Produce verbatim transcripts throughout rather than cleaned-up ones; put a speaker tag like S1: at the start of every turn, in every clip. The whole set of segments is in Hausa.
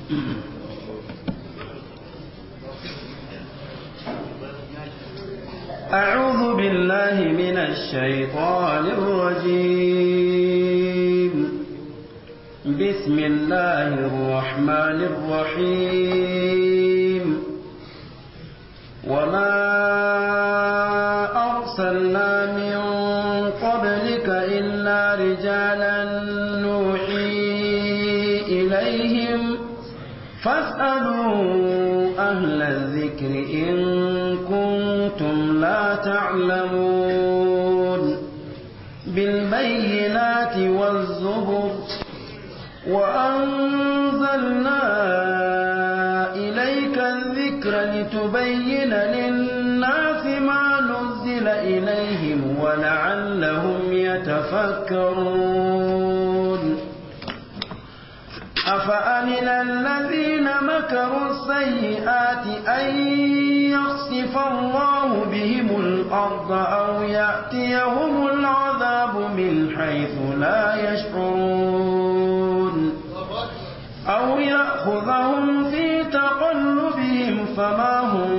S1: أعوذ بالله من الشيطان الرجيم. بسم الله الرحمن الرحيم. وما أرسلنا من قبلك إلا رجالا نوحي إليهم فاسألوا أهل الذكر إن كنتم لا تعلمون. بالبينات والزبر وأنزلنا إليك الذكر لتبين للناس ما نزل إليهم ولعلهم يتفكرون. أفأمن الذين مكروا السيئات أن يخسف الله بهم الأرض أو يأتيهم العذاب من حيث لا يشعرون أو يأخذهم في تقلبهم فما هم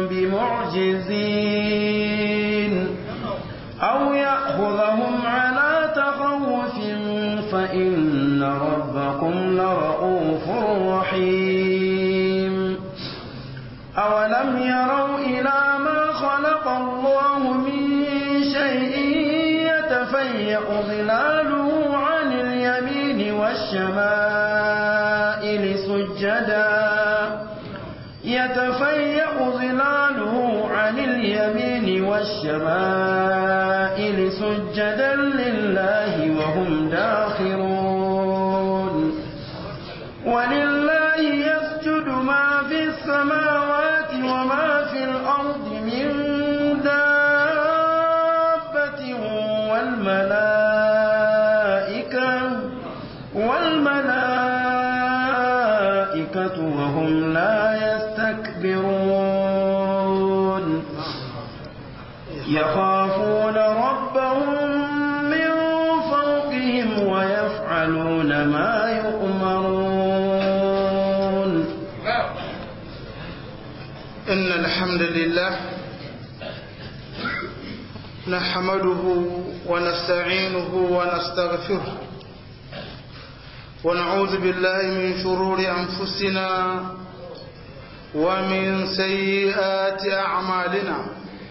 S1: بمعجزين أو يأخذهم على تخوف فإن ربكم لرؤوف رحيم. أولم يروا إلى ما خلق الله من شيء يتفيأ ظلاله عن اليمين والشمائل سجدا يتفيأ ظلاله عن اليمين والشمائل سجدا لله وهم داخرون. ولله يسجد ما في السماوات وما في الأرض من دابة والملائكة والملائكة وهم لا يستكبرون. يخافون ربهم من فوقهم ويفعلون ما يؤمرون.
S2: إن الحمد لله نحمده ونستعينه ونستغفره ونعوذ بالله من شرور أنفسنا ومن سيئات أعمالنا.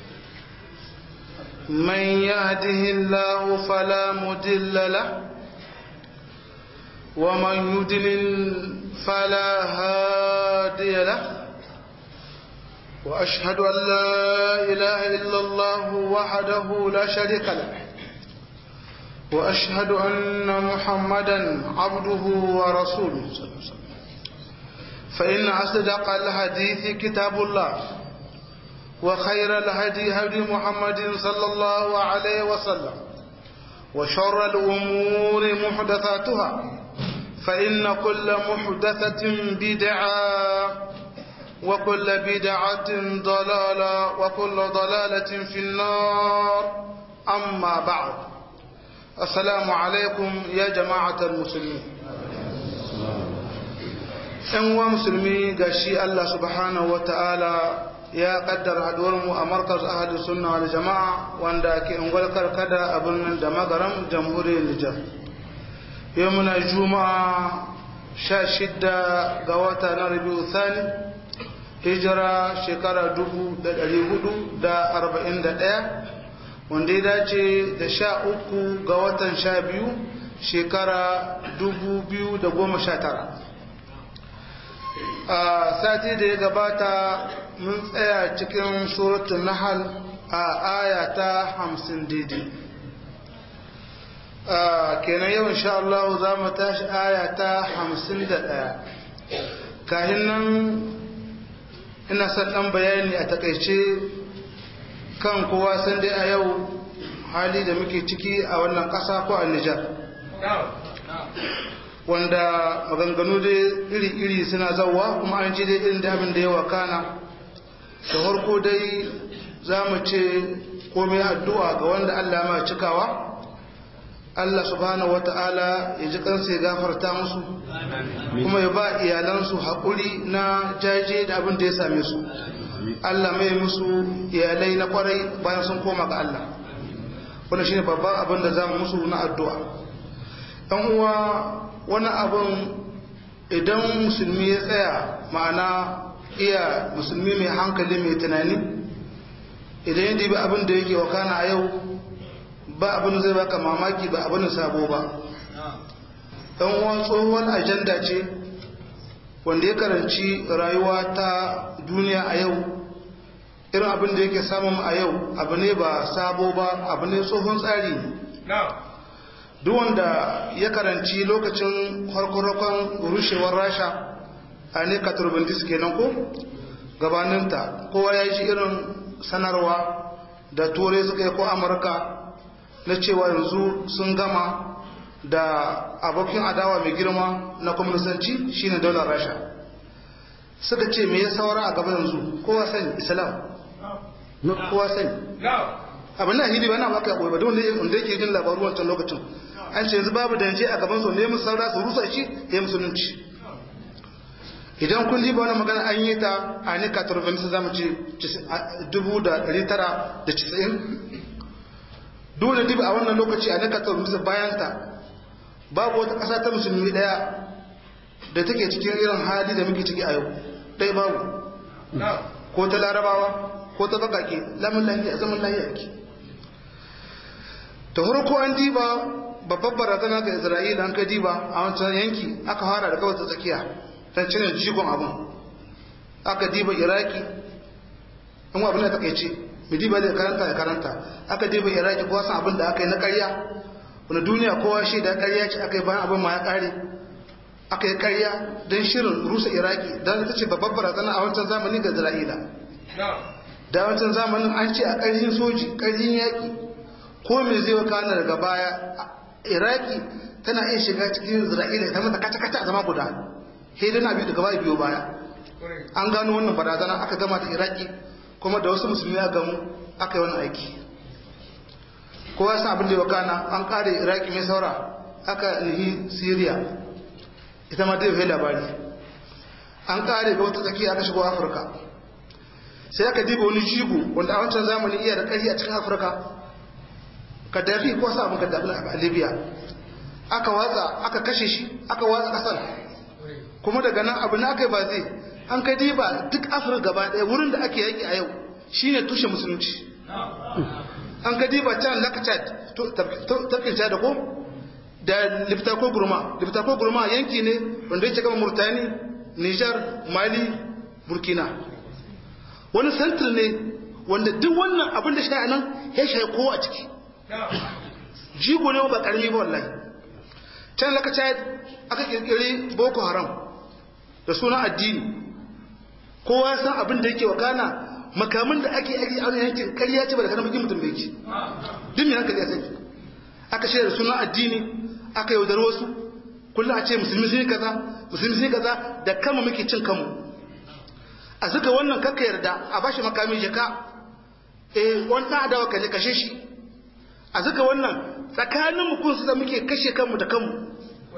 S2: من يهده الله فلا مضل له ومن يضلل فلا هادي له. وأشهد أن لا إله إلا الله وحده لا شريك له وأشهد أن محمدا عبده ورسوله صلى الله عليه وسلم. فإن أصدق الحديث كتاب الله وخير الهدي هدي محمد صلى الله عليه وسلم وشر الأمور محدثاتها فإن كل محدثة بدعة وكل بدعة ضلالة وكل ضلالة في النار. أما بعد السلام عليكم يا جماعة المسلمين. أنوا مسلمي قشي الله سبحانه وتعالى يا قدر هدورمو أمركز أهل السنة والجماعة وانداكي انقل كركدا أبن دمغرم جمهوري النجر. يومنا الجمعة شاشدة قواتنا ربيع الثاني hijira shekara dubu da ɗari hudu da arba'in da ɗaya wanda ya dace da sha uku ga watan sha biyu shekara dubu biyu da goma sha tara. A sati da ya gabata mun tsaya cikin suratun nahal a aya ta hamsin daidai. Kenan yau insha Allah za mu tashi aya ta hamsin da ɗaya. Kahin nan ina son ɗan bayani a takaice kan kowa san dai a yau hali da muke ciki a wannan ƙasa ko a Nijar wanda maganganu dai iri-iri suna zauwa kuma an ji dai irin da abin da ya wakana. Da farko dai za mu ce komai addu'a ga wanda Allah ma cikawa, Allah subhanahu wata'ala ya ji kansa ya gafarta musu, kuma ya ba iyalansu haƙuri na jaje da abin da ya same su. Allah mai musu iyalai na kwarai bayan sun koma ga Allah. Wannan shine babban abin da zamu musu na addu'a. Ɗan uwa, wani abin idan musulmi ya tsaya, ma'ana iya musulmi mai hankali mai tunani, idan ya dibi abin da yake wakana a yau, ba abin zai baka mamaki, ba abin sabo ba. Ɗan uwan tsohuwar ajanda ce wanda ya karanci rayuwa ta duniya a yau, irin abin da yake samun a yau abu ne ba sabo ba, abu ne tsohon tsari. Duk wanda ya karanci lokacin harkokin rushewar rasha a ne katurbindis kenan ko gabaninta, kowa ya ji irin sanarwa da turai suka yi ko amurka na cewa yanzu sun gama da abokin adawa mai girma na kwamnisanci shine daular rasha. Suka ce me ya saura a gaba yanzu, kowa sani islam, kowa sani abin na hidi ba na maka abuwa ba, don da yake jin labaru wancan lokacin an ce yanzu babu danje a gaban su ne mu saura su rusa shi ya musulunci. Idan kun ji ba wani magana an yi ta a ne katarfanisa za mu ce dubu da ɗari tara da casa'in, dole diba a wannan lokaci a ne katarfanisa bayan ta babu wata ƙasa ta musulmi ɗaya da take cikin irin hali da muke ciki a yau, ɗaya babu, ko ta larabawa ko ta bakake, lamun lahiya zaman lahiya ke. Ta harko an diba babbar barazana ga Isra'ila, an ka diba a wancan yanki aka fara da kawai ta tsakiya don cinin jigon abin, aka diba Iraki, in abin da ta kai ce mai diba da karanta ya karanta, aka diba Iraki kowa san abin da aka yi na ƙarya, wani duniya kowa shi da ƙarya ce aka yi bayan abin ma ya ƙare, aka yi ƙarya don shirin rusa Iraki, don ita ce babbar barazana a wancan zamani ga Isra'ila. Da wancan zamanin an ce a ƙarfin soji, ƙarfin yaƙi, ko me zai wakana daga baya, Iraki tana iya shiga cikin Isra'ila ta mata kata-kata a zama guda, sai dai na biyu daga baya biyo baya. An gano wannan barazana aka gama ta Iraki, kuma da wasu musulmi a gamu aka yi wannan aiki. Kowa san abin da ya wakana, an ƙare Iraki mai saura aka nihi Syria, ita ma dai bai labari. An ƙare ga wata tsakiya aka shigo Afirka, sai aka diba wani jigo wanda a wancan zamani iya da ƙarfi a cikin Afirka, Gaddafi ko sa abin Gaddafi a Libya, aka watsa aka kashe shi, aka watsa ƙasar, kuma daga nan abu na aka yi ba zai an kai diba duk Afirka gaba ɗaya wurin da ake yaƙi a yau shine tushe musulunci. An kai diba can Lakchad tafkin Chad ko da Liptako Gurma, Liptako Gurma yanki ne wanda yake gama Murtani, Niger, Mali, Burkina. Wani santir ne wanda duk wannan abin da shi a nan ya shaye kowa a ciki, jigo ne ba karami ba wallahi. Can Lakchad aka kirkiri Boko Haram da sunan addini, kowa san abin da yake wakana, makamin da ake aiki a wani yankin ƙarya ce ba da kanan bakin mutum bai ci, duk mai hankali ya sani. Aka shirya da sunan addini, aka yaudar wasu, kullum a ce musulmi sun yi kaza, musulmi sun yi kaza, da kama muke cin kanmu. A zuka wannan kakka yarda a bashi makamin jaka, eh wani ɗan adawa ka ne kashe shi. A zuka wannan tsakanin mu kun su da muke kashe kanmu da kanmu,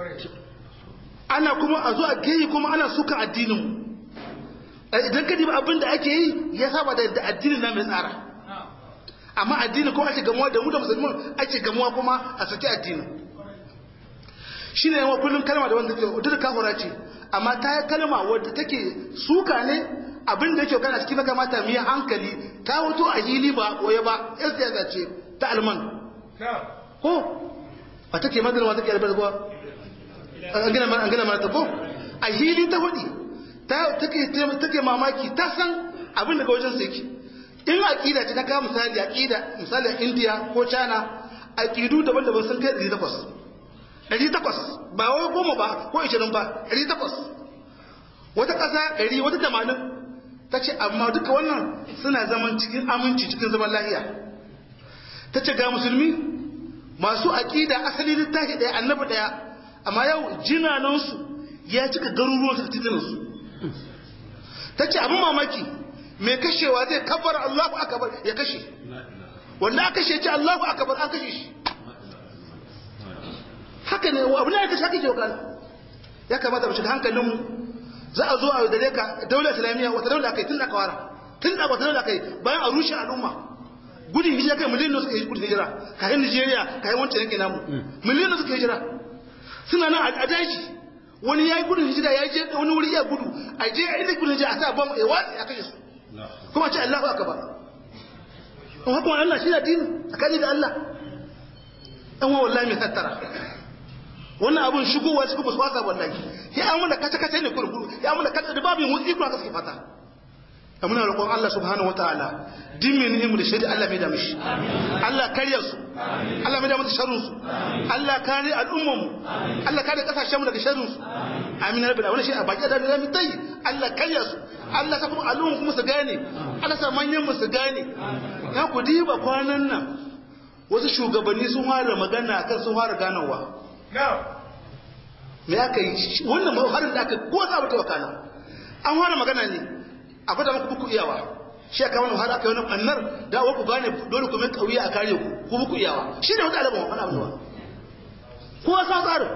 S2: ana kuma a zo a geyi kuma ana suka addinin mu. Idan ka diba abin da ake yi ya saba da yadda addinin na mai tsara, amma addini kuma ake gamuwa da mu da musulman ake gamuwa kuma a saki addinin. Shi ne yawan kullum kalma da wanda wadda kafura ce, amma ta yi kalma wadda take suka ne abin da yake kana cikin na kamata mu yi hankali, ta wato a hili ba koya ba, yan siyasa ce ta alman ko ba take madana wa take albar kuwa an gina mana ta ko a hili ta hudi ta take mamaki, ta san abin daga wajen sa yake. In aqida ce ta kawo misali aqida misali a India ko China, aqidu daban-daban sun kai ɗari takwas ɗari takwas ba wai goma ba ko ishirin ba, ɗari takwas. Wata ƙasa ɗari, wata tamanin. Ta ce amma duka wannan suna zaman cikin aminci, cikin zaman lahiya. Ta ce ga musulmi masu aqida asali littafi ɗaya annabi ɗaya, amma yau jinanansu ya cika garuruwan su titinansu. Ta ce abin mamaki mai kashewa zai kabar Allahu akbar ya kashe, wanda aka kashe ce Allahu akbar an kashe shi. Haka ne abu ne ya kashe haka ke wakana. ya kamata mu shiga hankalinmu za a zo a dare ka daular islamiyya wata daular kai tun da kawara tun da wata daular kai bayan a rushe al'umma gudun hijira kai miliyan suka yi gudun hijira kayan Nigeria kayan wancan yake namu miliyan suka hijira suna nan a daji wani ya yi gudun hijira ya je wani wuri ya gudu a je a inda gudun hijira a sa bam ya watsi a kashe su kuma ce Allahu akbar in haka Allah shi na dini tsakani da Allah dan wa wallahi mai tattara wannan abun shigowa cikin ba su wasa wallahi ya amma da kace kace ne kurkuru ya amma da kace da babu mutsi kuma kaske fata muna roƙon Allah subhanahu wataala dimin himu da shari'a Allah mai da mishi Allah kariya su Allah mai da musu sharrin su Allah kare al'ummar mu Allah kare kasashen mu daga sharrin su amin rabbil alamin shi a baki da da mutai Allah kariya su Allah sa kuma al'ummar kuma su gane Allah sa manyan mu su gane ya ku diba kwanan nan wasu shugabanni sun fara magana kan sun fara ganawa me aka yi wannan harin da aka ko za ta wakana an fara magana ne a gwada muku buku iyawa shi aka wani har aka yi wani annar da wa ku gane dole ku mai kauye a kare ku ku buku iyawa shi ne wata alaban wani abuwa ko sa tsaro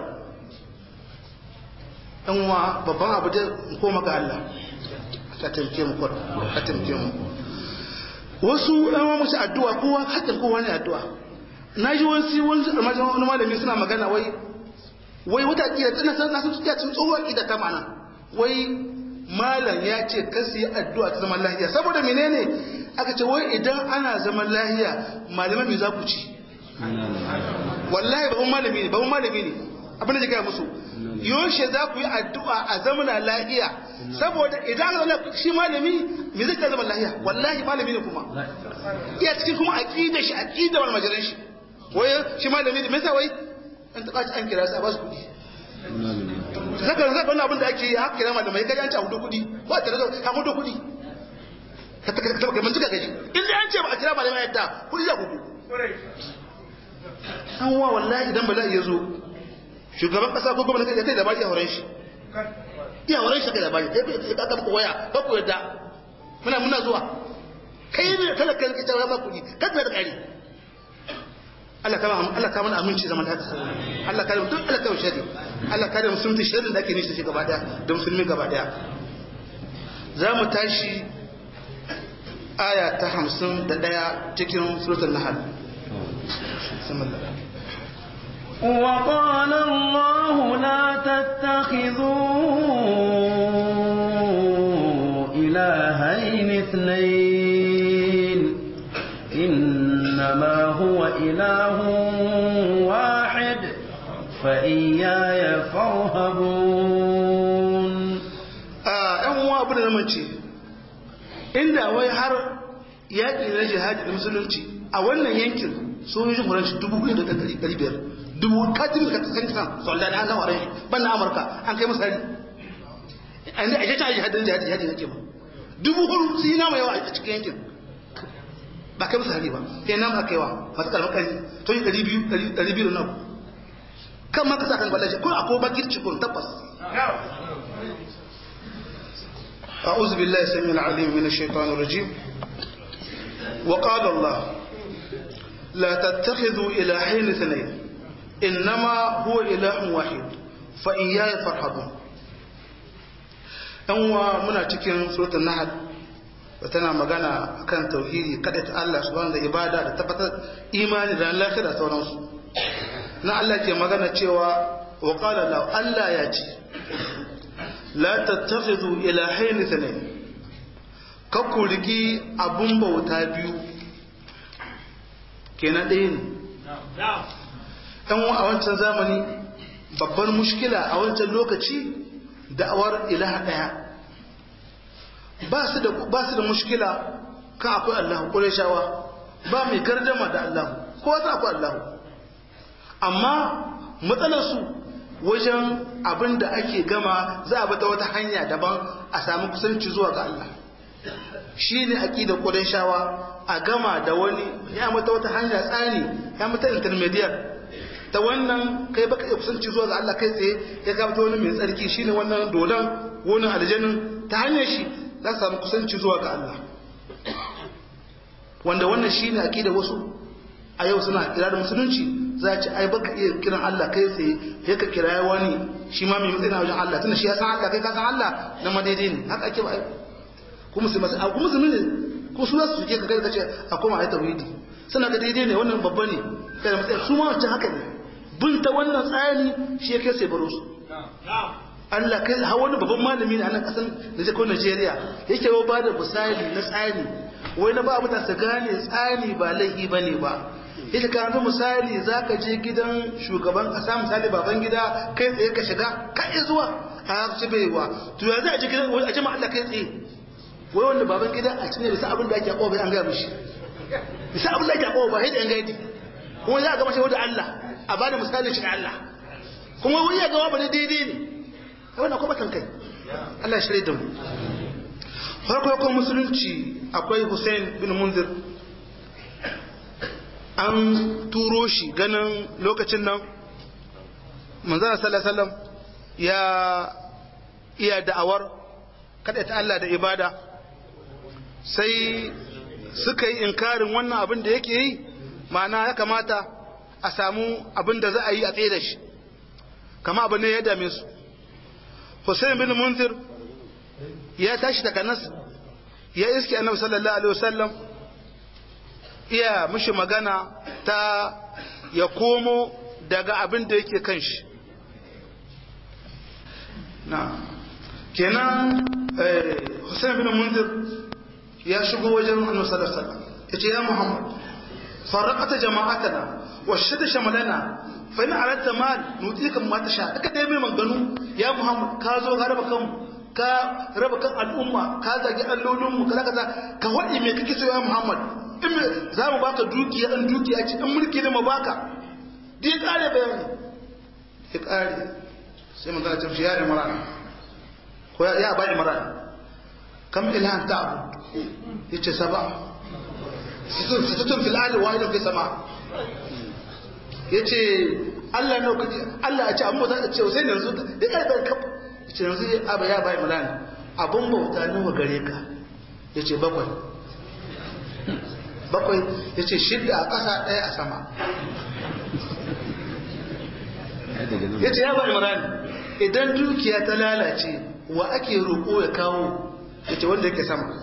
S2: dan wa babban abu da ko maka Allah ka tamke mu kwar ka tamke mu wasu ɗan wa musu addu'a kowa hakkin kowa ne addu'a naji wasu wani malami suna magana wai wai wata kiyar tana san nasu cikin tsohuwar kida ta mana wai malam ya ce kasu yi addu'a ta zaman lahiya saboda menene aka ce wai idan ana zaman lahiya malaman mai za ku ci wallahi babban malami ne babban malami ne abin da ke gaya musu yaushe za ku yi addu'a a zaman lahiya saboda idan ana shi malami mai zai zaman lahiya wallahi malami ne kuma iya cikin kuma aƙida shi aƙida wani majalan shi wai shi malami ne mai sa wai an taɓa ci an kira su a ba su kuɗi zaka zaka wannan abin da ake yi haka kira malamai kaji an ce a hudu kudi ba ta da a hudu kudi ka ta ka ka mun tuka gaji in dai an ce ba a kira malamai yadda kudi za ku ku an wa wallahi idan bala'i ya zo shugaban kasa ko gwamnati ya kai da baki a horon shi iya horon shi kai da baki kai ka ka waya ba ku yadda muna muna zuwa kai ne talakan ka ta ba kudi kada da kari Allah ka Allah ka mana aminci zaman haka Allah ka duk Allah ka shari Allah ka da musulmi sharrin da ake nishi shi gaba daya da musulmi gaba daya zamu tashi aya ta hamsin da ɗaya cikin suratul nahl
S1: وقال الله لا تتخذوا إلهين اثنين إنما هو إله واحد فإياي فارهبون
S2: ɗan uwa abu da mace inda wai har yaƙi na jihadi da musulunci a wannan yankin sojojin faransa dubu hudu da ɗari biyar dubu katin da san kisan solda da hannun waran ban na amurka an kai musu hari a inda a jihadi jihadi jihadi jihadi nake ba dubu hudu su yi nama yawa a cikin yankin ba kai musu hari ba sai nan aka yi wa masu kalmar kari to yi ɗari biyu ɗari biyu na kan ma ka sa kan gwallashi ko akwai bakir cikin tabbas أعوذ بالله السميع العليم من الشيطان الرجيم وقال الله لا تتخذوا إلهين اثنين إنما هو إله واحد فإياي فارهبون أنوا منا cikin suratul nahl tana magana akan tauhidi kada ta Allah subhanahu da ibada da tabbatar imani da Allah da sauransu na Allah ke magana cewa wa qala la Allah ya ce la tattakhidhu ilahayn ithnayn ka kurigi abun bauta biyu kenan ɗaya ne ɗan a wancan zamani babbar mushkila a wancan lokaci da'awar ilaha ɗaya ba su da ba su da mushkila kan akwai Allah Qurayshawa ba mai gardama da Allah ko wata akwai Allah amma matsalar su wajen abin da ake gama za a bata wata hanya daban a samu kusanci zuwa ga Allah shi ne aƙidar Qurayshawa a gama da wani ya mata wata hanya tsani ya mata intermediate ta wannan kai baka iya kusanci zuwa ga Allah kai tsaye ya gama ta wani mai tsarki shine wannan dodon wani aljannin ta hanyar shi za su samu kusanci zuwa ga Allah wanda wannan shine aƙidar wasu a yau suna kira da musulunci za ci ai baka iya kiran Allah kai tsaye sai ka kira wani shi ma mai matsayin wajen Allah tunda shi ya san Allah kai ka san Allah na madaidai ne haka ake ba ai kuma su masu kuma musulmi ne ko su su ke ka kai kace a koma ai tauhidi suna ga daidai ne wannan babba ne kai da matsayin su ma wancan haka ne bin ta wannan tsari shi yake sai baro su Allah kai har wani babban malami ne a nan kasan da ko Najeriya yake ba da misali na tsari wai na ba mutane su gane tsari ba laifi bane ba ita ka ga misali zaka je gidan shugaban kasa misali baban gida kai tsaye ka shiga kai zuwa a ci baiwa to yanzu a je gidan a jama'a Allah kai tsaye wai wanda baban gida a cikin bisa abin da ake a bai an ga mishi bisa abin da ake a ba sai da an gaidi kuma za ga mashi da Allah a bada misali shi da Allah kuma wai ya ga ba daidai ne wannan kuma kan kai Allah ya shirye da mu farko musulunci akwai Hussein bin Munzir an turo shi ganin lokacin nan manzana sallallahu alaihi wasallam ya iya da'awar kada ta Allah da ibada sai suka yi inkarin wannan abin da yake yi ma'ana ya kamata a samu abin da za a yi a tsaye da shi kama abin ne ya dame su Hussein bin Munzir ya tashi daga nas ya iske annabi sallallahu alaihi wasallam iya mishi magana ta ya komo daga abin da yake kan shi na kenan Hussein bin Munzir ya shigo wajen annabi sallallahu alaihi wasallam yace ya Muhammad farraqata jama'atana wa shadda shamalana fa in aradta mal nutika ma tasha aka dai mai maganu ya Muhammad ka zo ka raba kanmu ka raba kan al'umma ka zagi allolinmu kaza kaza ka wadi me kake so ya Muhammad in za mu baka dukiya dan dukiya ce in mulki ne mu baka dai kare bayani ya kare sai mun ga tafi ya Imran ko ya ba Imran kam ilahan ta'bud yace saba situn situn fil ali wa ila fi sama yace Allah ne kaji Allah ya ce amma za ta ce sai yanzu da kare kaf yace yanzu aba ya bai Imran abun bauta ne wa gare ka yace bakwai bakwai yace shidda a ƙasa ɗaya a sama yace ya bai Imran idan dukiya ta lalace wa ake roƙo ya kawo yace wanda yake sama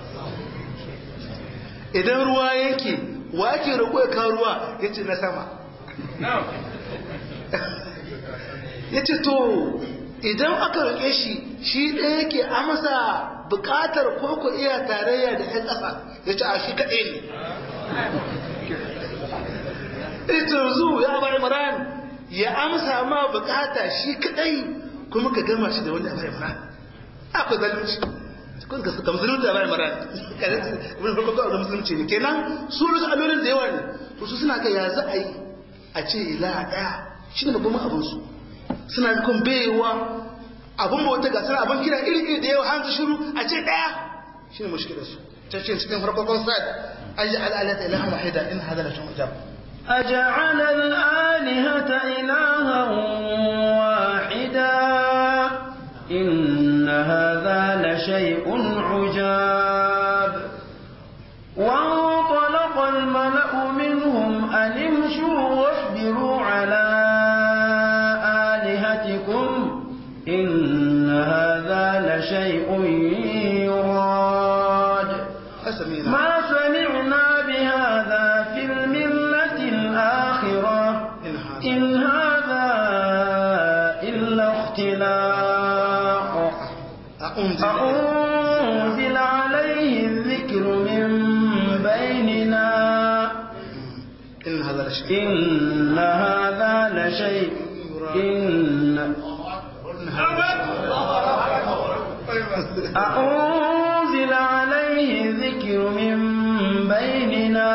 S2: idan ruwa yake wa ake roƙo ya kawo ruwa yace na sama yace to idan aka roƙe shi shi ɗaya yake amsa buƙatar ko ku iya tarayya da ƴan ƙasa yace a shi kaɗai ne ita zu ya bar Imran ya amsa ma buƙata shi kaɗai kuma ka gama shi da wani abai Imran akwai zalunci kun ga suka musulunci abai Imran kuma farko ga musulunci ne kenan su rusu allolin da yawa ne to su suna ga ya za a yi a ce ila ɗaya shi ne babban abin su suna kun baiwa abin bauta ga suna abin kira iri-iri da yawa hanzu shiru a ce ɗaya shi ne mushkilar su ta ce cikin farkon sa'ad an ji al'alata ilahan wahida in hada da shan hujab
S1: أجعل الآلهة إلها واحدا إن هذا لشيء عجاب وانطلق الملأ منهم أن امشوا واصبروا على آلهتكم إن هذا لشيء يراد ما سمعنا بهذا في الملة الآخرة إن هذا إلا اختلاق أأنزل عليه الذكر من بيننا إن هذا لشيء إن هذا لشيء إن أأنزل عليه ذكر من بيننا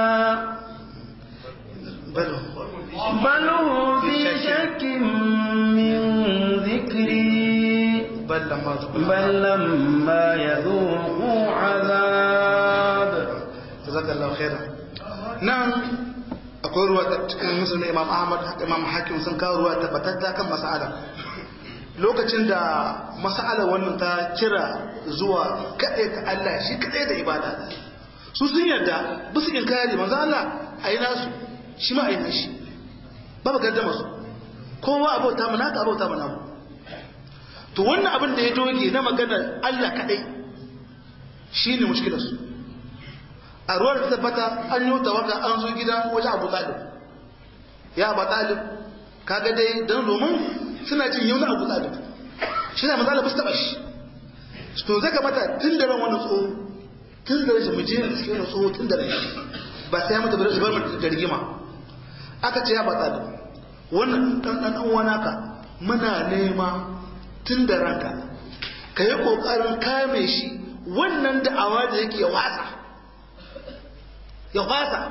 S1: بل هو في شك من ذكري بل لما يذوقوا عذاب
S2: جزاك الله خيرا نعم akwai ruwa ta cikin musulmi imam ahmad haka imam hakim sun kawo ruwa tabbatar kan mas'ala lokacin da mas'ala wannan ta kira zuwa kaɗai ta Allah shi kaɗai da ibada su sun yarda bisu in kare manzo Allah ayi nasu shi ma ayi nashi babu gaddama su kowa abauta mu naka abauta mu namu to wannan abin da ya doge na maganar Allah kadai shine mushkilar su a ruwar da tabbata an yi tawaga an zo gida wajen Abu Talib ya Abu Talib kaga dai dan domin suna jin yau na Abu Talib shi ne manzo Allah ba su taba shi to zaka mata tun da ran wannan tsoho tun da rashin muje da cikin tsoho tun da ran ba sai ya mata bar bar da rigima aka ce ya Abu Talib wannan dan dan uwana ka muna nema tun da ranka ka yi kokarin kame shi wannan da'awa da yake wasa ya wasa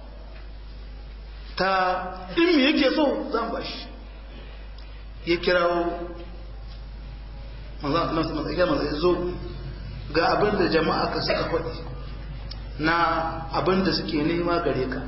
S2: ta in me yake so zan bashi ya kirawo manzan Allah su matsayi manzan ya zo ga abin da jama'a ka suka faɗi na abin da suke nema gare ka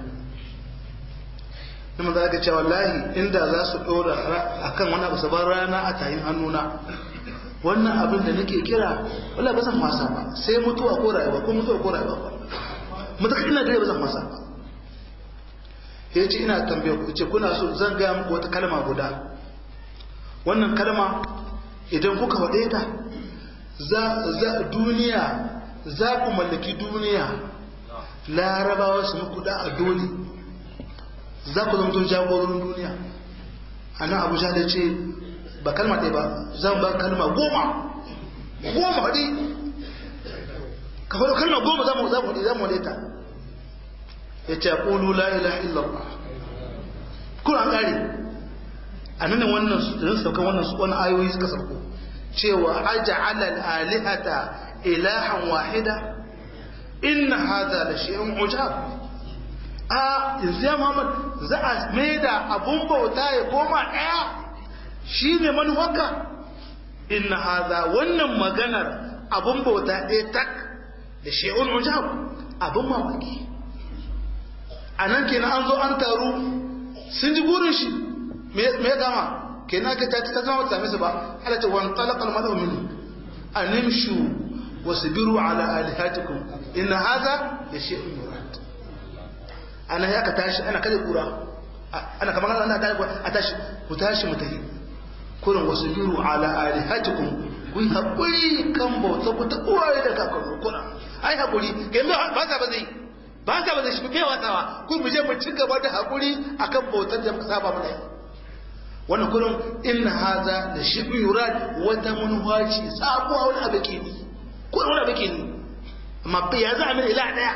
S2: na manzan ka cewa wallahi inda za su ɗora a kan wani abu sabar rana a tayin hannuna wannan abin da nake kira wala ba zan masa ba sai mutuwa ko rayuwa ko mutuwa ko rayuwa ba mutuka ina dare ba zan masa ba ya ce ina tambaye ku ce kuna so zan gaya muku wata kalma guda wannan kalma idan kuka faɗe ta za duniya za ku mallaki duniya larabawa su muku da a dole za ku zama tun jagororin duniya a nan abuja da ce ba kalma ɗaya ba zan ba kalma goma goma faɗi ka faɗo kalma goma za mu faɗi za mu faɗe ta ya ce ƙulu la ilaha illallah kuna ƙari a nan wannan su saukan wannan su wani ayoyi suka sauko cewa aja'ala al-alihata ilahan wahida inna hadha la shay'un ujab a yanzu ya Muhammad za a maida abun bauta ya koma daya shine manuwarka inna hadha wannan maganar abun bauta ɗaya tak da shay'un ujab abun mamaki anan kenan an zo an taru sun ji burin shi me ya gama kenan ka ta ta zama ta same su ba ala ta wan talaqal malu min animshu wasbiru ala alihatikum inna hadha la shay'un murad ana ya ka tashi ana kada kura ana kamar ana da a tashi ku tashi mu tafi kurin wasbiru ala alihatikum ku hakuri kan bauta ku ta uwaye da kakanni kuna ai hakuri yanzu ba sa ba zai ba sa ba zai shi bai watawa ku mu je mu ci gaba da hakuri akan bautar da muka saba mana wannan kullum inna hadha la shibhu yurad wata munwaci sabuwa wani abu ke ni ko wani abu ke ni amma ya za a min ila daya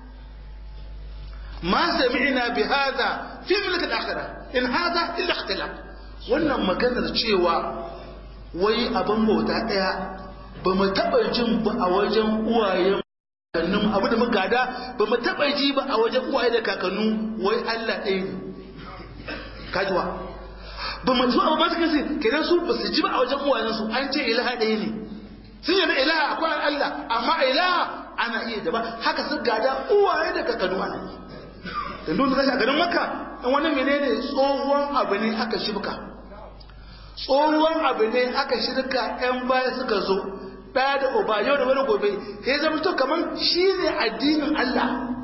S2: ma sami'na bi hadha fi mulk al-akhirah in hadha illa ikhtilaf wannan maganar cewa wai abin bauta daya ba mu taba jin ba a wajen uwayen kakannin abu da muka gada ba mu taba ji ba a wajen uwaye da kakannu wai Allah ɗaya ne kajuwa ba mu zuwa ba su kasi kenan su ba su ji ba a wajen uwayensu an ce ilaha ɗaya ne sun yi da ilaha akwai Allah amma ilaha ana iya da ba haka sun gada uwaye da kakannu ana da nuna kashi a garin maka in wani menene tsohon abu ne aka shibka tsohon abu ne aka shirka yan baya suka zo ɗaya da uba yau da wani gobe ya zama to kamar shi ne addinin Allah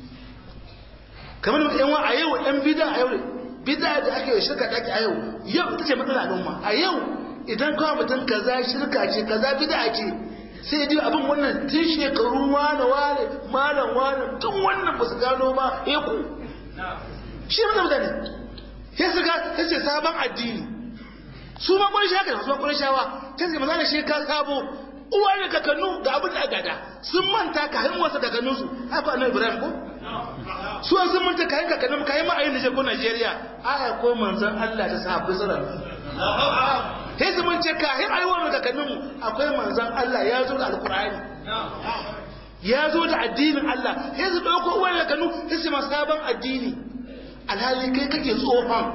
S2: kamar da yan wa a yau yan bidan a yau bid'a da ake shirka take a yau yau ita ce matsala al'umma a yau idan kawai mutum kaza shirka ce kaza bid'a ce sai dai abin wannan tun shekaru wane wane malam wane tun wannan ba su gano ba ya ku shi mana mutane ya suka ya ce sabon addini su ma kwan shaka su ma kwan shawa ta ce mazana shi ka sabo uwa ne kakannu ga abin da agada sun manta ka hin wasu kakannunsu haka annabi Ibrahim ko su an sun manta kayan kakannin kayan ma'ayin Nijar ko Najeriya aya ko manzan Allah da sahabbai tsirar sai su mun ce kayan aiwuwar kakanninmu akwai manzan Allah ya zo da alkur'ani ya zo da addinin Allah sai su ɗauko uwan kakannu sai su masu sabon addini alhali kai kake tsohon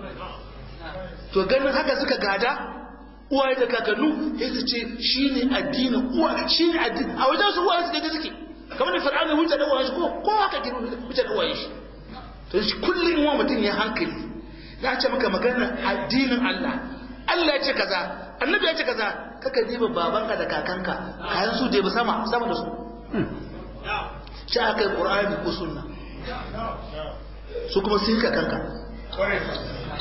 S2: to ganin haka suka gada uwaye da kakannu sai su ce shi ne addinin uwa shi ne addinin a wajen su uwaye su daga suke kamar da fir'auna hujja da uwaye shi ko ko haka ke hujja da uwaye shi to shi kullum wa mutum ya hankali na ce maka magana addinin Allah Allah ya ce kaza annabi ya ce kaza kaka diba babanka da kakanka kayan su da ba sama sama da su shi aka yi qur'ani ko sunna su kuma sai kakanka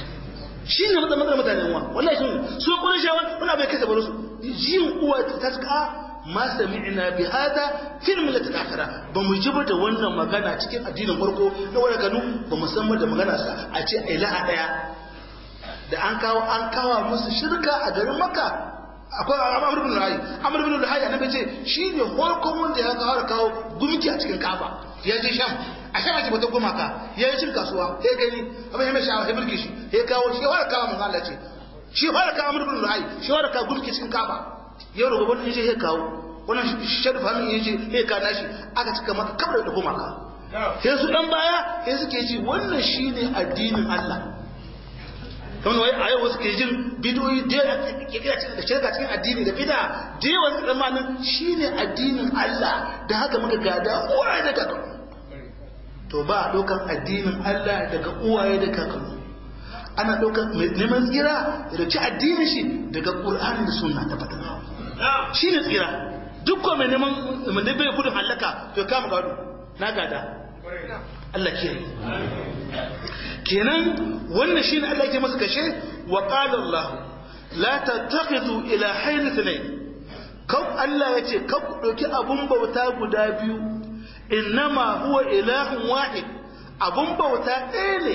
S3: shi ne matsalar mutanen wa wallahi shi su kuma shawa kuna bai kasa baro su jin uwa ta taska ma sami'na bi hada fil millati al-akhirah ba mu jiba da wannan magana cikin addinin farko na wani kanu ba mu san da magana sa a ce ilaha daya da an kawo an kawo musu shirka a garin makka akwai Amr ibn Luhay Amr ibn Luhay annabi ce shine farkon wanda ya kawo kawo gumki a cikin Kaaba ya je Sham a Sham ake bata gumaka ya yi cin kasuwa sai gani abin ya mai sha'awa sai mulki shi ya kawo shi wala kawo manzo Allah ce shi wala kawo Amr ibn Luhay shi wala kawo gumki cikin Kaaba yau da gobe ne ya kawo wannan sharif hannun yace ya kana shi aka cika maka kabar da gumaka sai su dan baya sai suke ji wannan shine addinin Allah kamar wai a yau wasu ke jin bidoyi da kira cikin da shirka cikin addini da bid'a da yawa su zamanin shine addinin Allah da haka muka gada uwaye da kakanni to ba a ɗaukar addinin Allah daga uwaye da kakanni ana ɗaukar neman tsira da ci addinin shi daga Qur'ani da Sunna ta fata shine tsira duk ko mai neman mun da bai gudun halaka to kama gado na gada Allah kiyaye kenan wannan shine Allah yake masa kashe wa qala Allah la tattakhidhu ilahayn ithnayn kau Allah yace kau dauki abun bauta guda biyu innama huwa ilahun wahid abun bauta ɗaya ne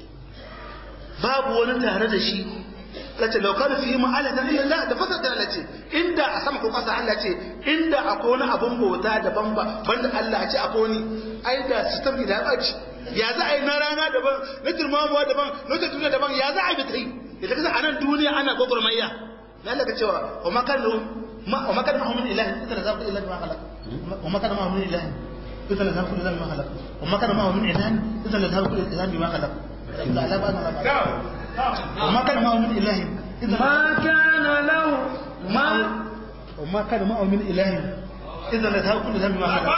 S3: babu wani tare da shi lace laukar fi ma'alatan illa Allah da fasar da Allah ce inda a sama ko kasa Allah ce inda akwai wani abun bauta daban ba banda Allah ce akwai wani ai da system da ya baci ya za a yi na rana daban na turmamuwa daban na wata duniya daban ya za a yi da ta yi ita kasa a nan duniya ana gwagwarmayya na Allah ka cewa wa makar wa makar ma'amun ilahi ita da zaku ilahi ma halak wa makar ma'amun ilahi ita da zaku ilahi ma halak wa makar ma'amun ilahi ita da zaku ilahi ma halak illa ala bana la وما كان معه من إله
S1: ما كان له ما
S3: وما كان معه من إله إذا لذهب كل ذنب ما خلق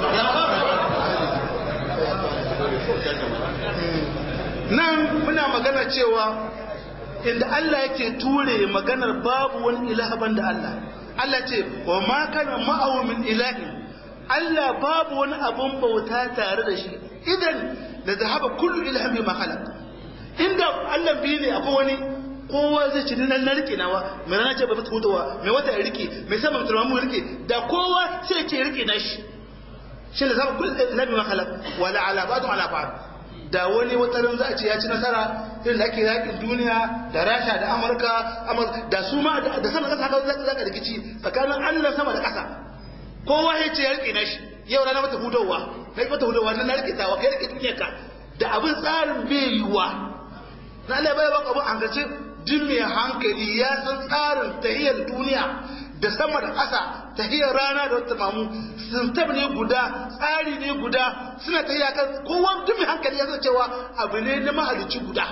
S3: nan muna magana cewa inda Allah yake ture maganar babu wani ilaha banda Allah Allah ce wa ma kana ma'ahu min ilahin Allah babu wani abun bauta tare da shi idan da zahaba kullu ilahin bima khalaq inda Allah biyu ne akwai wani kowa zai ci nan na rike nawa mai rana ce ba ta hutawa mai wata ya rike mai sama mutum mu rike da kowa sai ke rike nashi shi da zama kullu ilahin bima khalaq wala ala ba'd ala ba'd da wani wata ran za a ce ya ci nasara irin da ake yakin duniya da Rasha da Amurka da su ma da sama kasa haka za ka rikici tsakanin Allah sama da kasa kowa ya ce ya rike nashi yau rana mata hudawa na mata hudawa na rike tawa kai rike duniyar ka da abin tsarin bai yiwa na Allah bai baka abin hankalci duk mai hankali ya san tsarin tahiyar duniya da sama da ƙasa tahiyar rana da wata mamu sintab ne guda tsari ne guda suna tahiya kan kowa duk mai hankali ya san cewa abu ne na mahalicci guda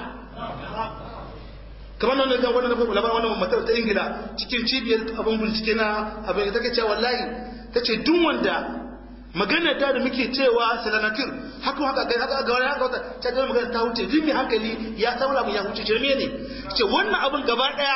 S3: kamar nan da wannan na labarin wannan matar ta Ingila cikin cibiyar abin bincike na abin da take cewa wallahi tace duk wanda magana da da muke cewa salanatir haka haka ga haka ga haka wata ta ga magana ta wuce duk mai hankali ya saura mu ya wuce jirme ne ce wannan abin gaba daya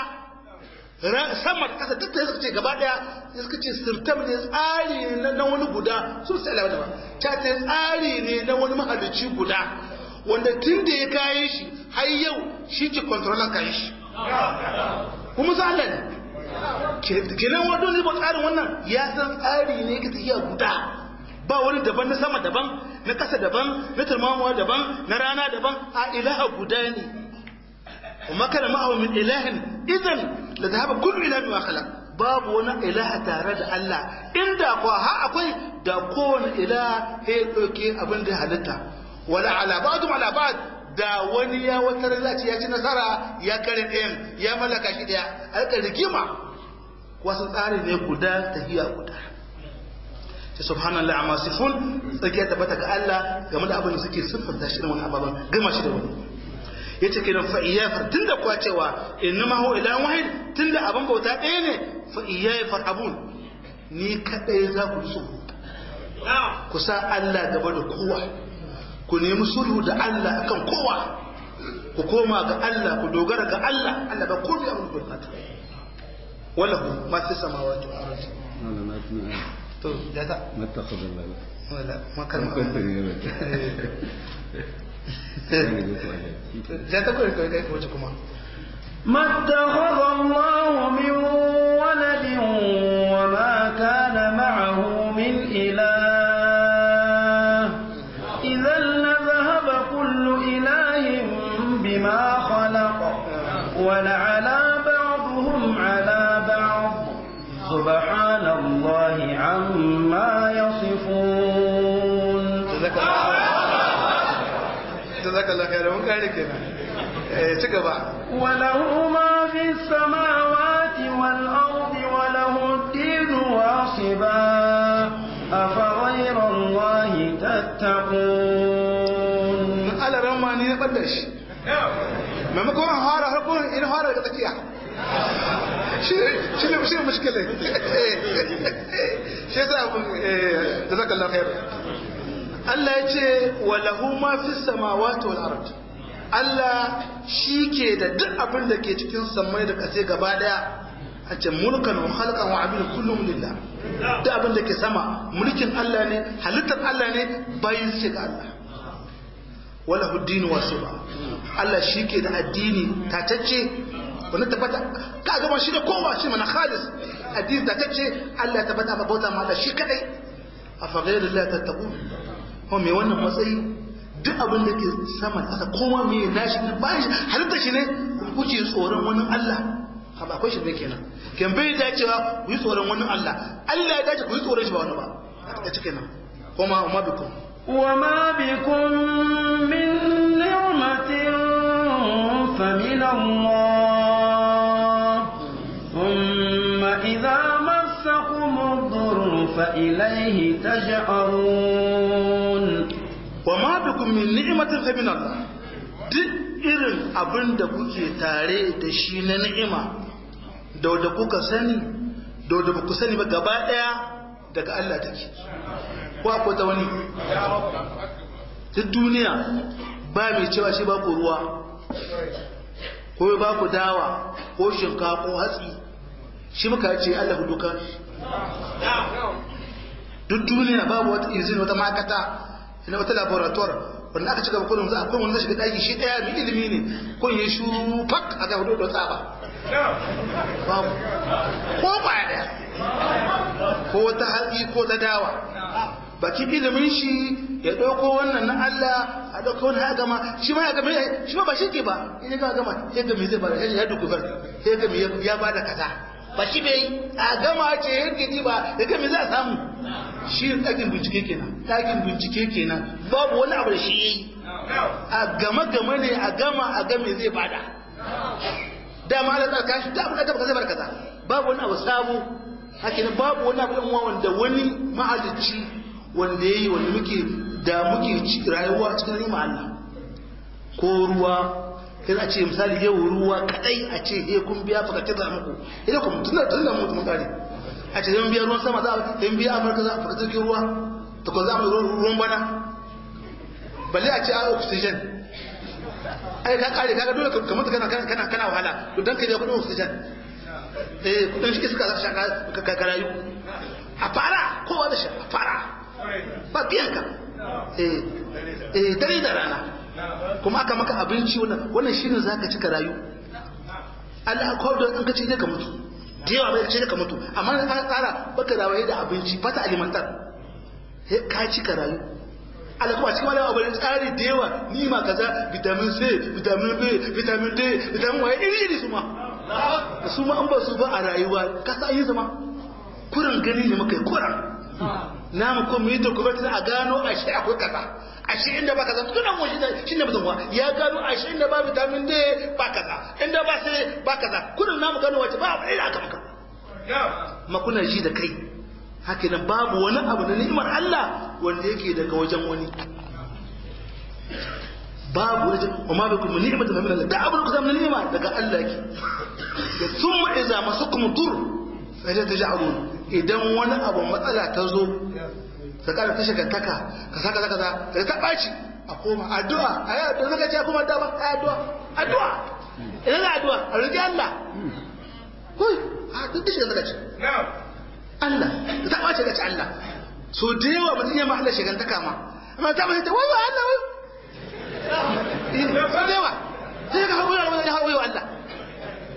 S3: sama da kasa duk da suka ce gaba daya suka ce sirtam ne tsari ne na wani guda su sai Allah ba ta ce tsari ne na wani mahalicci guda wanda tun da ya kayi shi har yau shi ke kontrolan kayi shi kuma sa Allah ne kenan wadda ne ba tsarin wannan ya san tsari ne ka tafiya guda ba wani daban na sama daban na ƙasa daban na turmamuwa daban na rana daban a ilaha guda ne kuma kana ma'ahu min ilahin idan la zahaba kullu ilahin ma khalaq babu wani ilaha tare da Allah inda ko ha akwai da kowane ilaha ya dauke abin da halitta wala ala ba'dum ala ba'd da wani ya wata zaci ya ci nasara ya kare ɗayan ya mallaka shi daya alƙa rigima wasu tsari ne guda tahiya guda ta subhanallah amma sifun tsakiya tabbata ga Allah game da abin da suke siffanta shi da wani ababan gama shi da wani yace kenan fa iyya tunda kuwa cewa innama hu ilahun wahid tunda abin bauta ɗaya ne fa iyya farhabun ni kadai za ku so ku sa Allah gaba da kowa ku nemi sulhu da Allah akan kowa ku koma ga Allah ku dogara ga Allah Allah ba komai abin bukata وله ما في السماوات والارض to jata
S4: متخذ الله
S3: wala ma kan jata ko ko kai ko kuma
S1: ما اتخذ الله من ولد وما كان معه من إله إذا لذهب كل إله بما خلق ولعلى بعضهم على بعض سبحان الله عما يصفون.
S2: جزاك الله خير. mun kare kenan eh ci gaba.
S1: وله ما في السماوات والأرض وله الدين واصبا أفغير الله تتقون.
S2: Allah ramma ni na bada shi maimakon an fara harkon in fara daga tsakiya shi shi ne shi mushkila shi yasa jazakallahu khair. Allah ya ce wa lahu ma fis samawati wal ard. Allah shi ke da duk abin da ke cikin samai da ƙasa gaba daya. A ce mulkan wa khalqan wa abin kullum lillah. Duk abin da ke sama mulkin Allah ne, halittar Allah ne, bayin shi ga Allah. Wala huddini wasiba. Allah shi ke da addini tatacce wani tabbata ka gama shi da kowa shi mana khalis addini tatacce Allah ya tabbata ba bauta ma Allah shi kadai. Afa ghayrillahi tattaqun. Ko me wannan matsayi duk abin da ke sama ƙasa koma me nashi ne bayan halitta shi ne kuke tsoron wani Allah ha ba akwai shi ne kenan kan bai dacewa ku yi tsoron wani Allah Allah ya dace ku yi tsoron shi ba wani ba a cikin nan kuma ma bikum
S1: wa ma bikum min ni'matin fa min Allah thumma idha massakum ad-durru fa ilayhi taj'arun.
S2: wa ma bikum min ni'matin fa min Allah. Duk irin abin da kuke tare da shi na ni'ima da wanda kuka sani da wanda baku sani ba gaba daya daga Allah take. Ko akwai ta wani duk duniya ba mai cewa shi ba ku ruwa ko ba ku dawa ko shinkafa ko hatsi shi muka ce Allah ku duka. Duk duniya babu wata izini wata makata ina wata laboratoire wanda aka cika kullum za a kuma wanda shiga daki shi daya mai ilimi ne kun yi shuru fak aka hudu da tsaba babu ko ba da ko wata hatsi ko ta dawa bakin ilimin shi ya dauko wannan na Allah a dauko wani haka ma shi ma ya gama shi ma ba shi ke ba in ya gama ya ga me zai bada ya duku bar ya ga me ya bada kaza ba shi bai a gama ce yake ni ba ya ga me za a samu shi ɗakin bincike kenan ɗakin bincike kenan babu wani abu da shi yi a gama gama ne a gama a game zai bada dama da tsarka shi da abu da ka zai bar kaza babu wani abu sabo haka babu wani abu ɗan wanda wani mahalicci wanda ya yi wanda muke da muke rayuwa cikin nima Allah ko ruwa kai a ce misali yau ruwa kadai a ce he kun biya fakace da muku idan kun tunda tunda mutum kare a ce yan biya ruwan sama za a yan biya amurka za a faka cikin ruwa ta ko za mu ruwan bana balle a ce a oxygen ai ka kare kaga dole ka mutu kana kana kana wahala to dan kai da kudin oxygen eh kudin shi suka za shaka ka karayu a fara kowa da shi a fara ba biyan ka eh eh dare da rana kuma aka maka abinci wannan wannan shine zaka ci ka rayu Allah ko da in ka ci ka mutu da yawa bai ce ka mutu amma ka tsara baka rawaye da abinci fata alimentar sai ka ci ka rayu Allah kuma cikin wani abu da tsari da yawa ni ma kaza vitamin C vitamin B vitamin D vitamin Y iri iri su ma su ma an ba su ba a rayuwa ka sa yi zama kurin gani ne muka yi kurin namu ko mu yi documentary a gano a shi akwai kaza a shi inda ba kaza tun an washi da shi ne mutum ya gano a shi inda ba vitamin D ba kaza inda ba sai ba kaza kurin namu gano wace ba abu da aka maka ma kuna ji da kai haka nan babu wani abu na ni'imar Allah wanda yake daga wajen wani babu wajen amma bai kuma ni'imar da Allah da abin da kusa ni'ima daga Allah yake da summa idza masukum dur fa la taj'alun idan wani abu matsala ta zo ka kara ta shagantaka ka saka zaka za ka ta baci a koma addu'a ayi addu'a zaka ce kuma addu'a ayi addu'a addu'a idan za addu'a a roki Allah koi a duk shi zaka ce Allah da ta bace ga ci Allah so da yawa mutum ya ma Allah shagantaka ma amma ta bace ta wai wa Allah wai so da yawa sai ka hawo Allah hawo Allah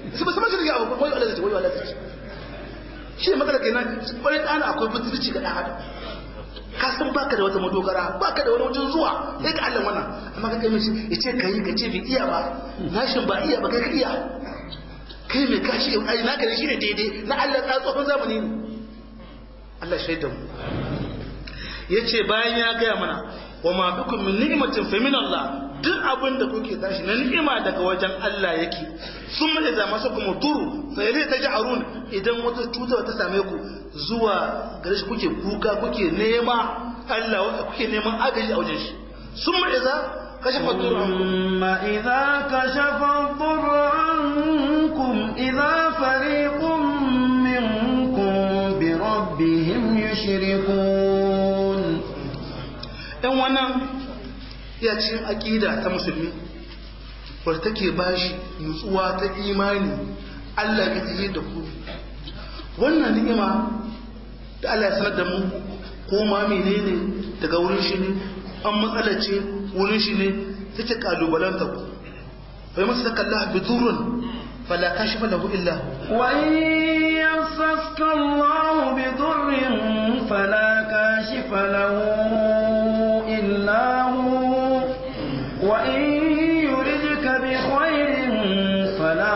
S3: su ba su mace da abu wai Allah zai wai Allah zai shi magana kenan kwarai ɗana akwai butulci ga ɗan adam ka san baka da wata madogara baka da wani wajen zuwa sai ka Allah wannan amma ka kai mishi ya ce kai ka ce bai iya ba nashin ba iya ba kai ka iya kai mai kashi ai naka ne shine daidai na Allah ta tsofin zamani ne Allah shaidan mu yace bayan ya gaya mana wa ma bikum min ni'matin fa min Allah duk abin da kuke tashi na ni'ima daga wajen Allah yake sun mai da masa kuma turu fa yale taj'arun idan wata cuta ta same ku zuwa gare shi kuke kuka kuke nema Allah kuke neman agaji a wajen shi sun mai da kashafa turu
S1: ma idza kashafa dhurra ankum idza fariqun minkum bi rabbihim yushrikun
S3: dan wannan ya cikin aƙida ta musulmi wadda take bashi nutsuwa ta imani Allah ya tsaye da ku wannan ni'ima da Allah ya sanar da mu ko ma menene daga wurin shi ne an matsala ce wurin shi ne take kalubalanta ku fa yamsaka Allah bi durrun fala kashifa lahu illa hu
S1: wa in yamsaka Allah bi durrin fala kashifa lahu illa hu وإن يردك بخير فلا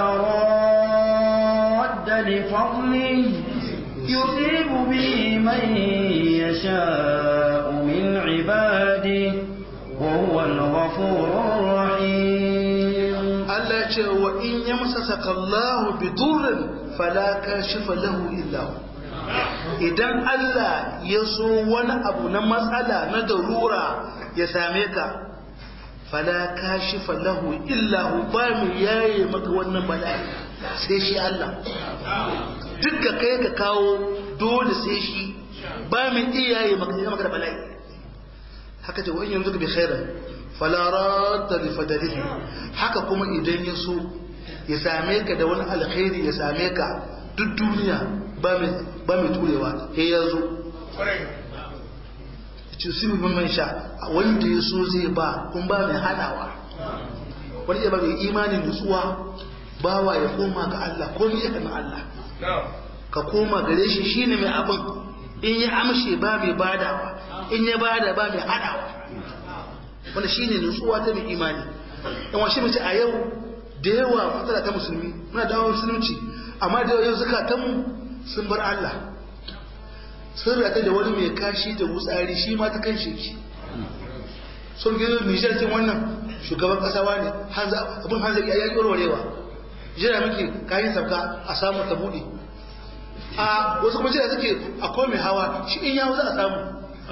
S1: راد لفضله يصيب به من يشاء من عباده وهو الغفور الرحيم
S3: الله وإن يمسسك الله بضر فلا كاشف له إلا هو idan Allah ya so wani abu na matsala na darura ya same ka fala kashifa lahu illa hu ba mu yaye maka wannan bala'i sai shi Allah dukka kai ka kawo dole sai shi ba mu iyaye maka maka da bala'i haka ce wani yanzu bi khairan fala radda li fadlihi haka kuma idan ya so ya same ka da wani alkhairi ya same ka duk duniya ba mu ba mu turewa sai ya zo cusibu man sha wanda ya so zai ba kun ba mai hadawa wani ya ba mai imanin nutsuwa bawa ya koma ga Allah ko mai yakan Allah ka koma gare shi shine mai abin in ya amshe ba mai badawa in ya bada ba mai hadawa wanda shine nutsuwa ta mai imani dan washe mace a yau da yawa matsala ta musulmi muna dawo musulunci amma da yau zakatanmu sun bar Allah sun rata da wani mai kashi da wutsari shi ma ta kan sheki sun gizo nijar cin wannan shugaban kasawa ne abin hanzari ya yi warwarewa jira muke kayan sabka a samu ta buɗe a wasu kuma jira suke a komi hawa shi in yawo za a samu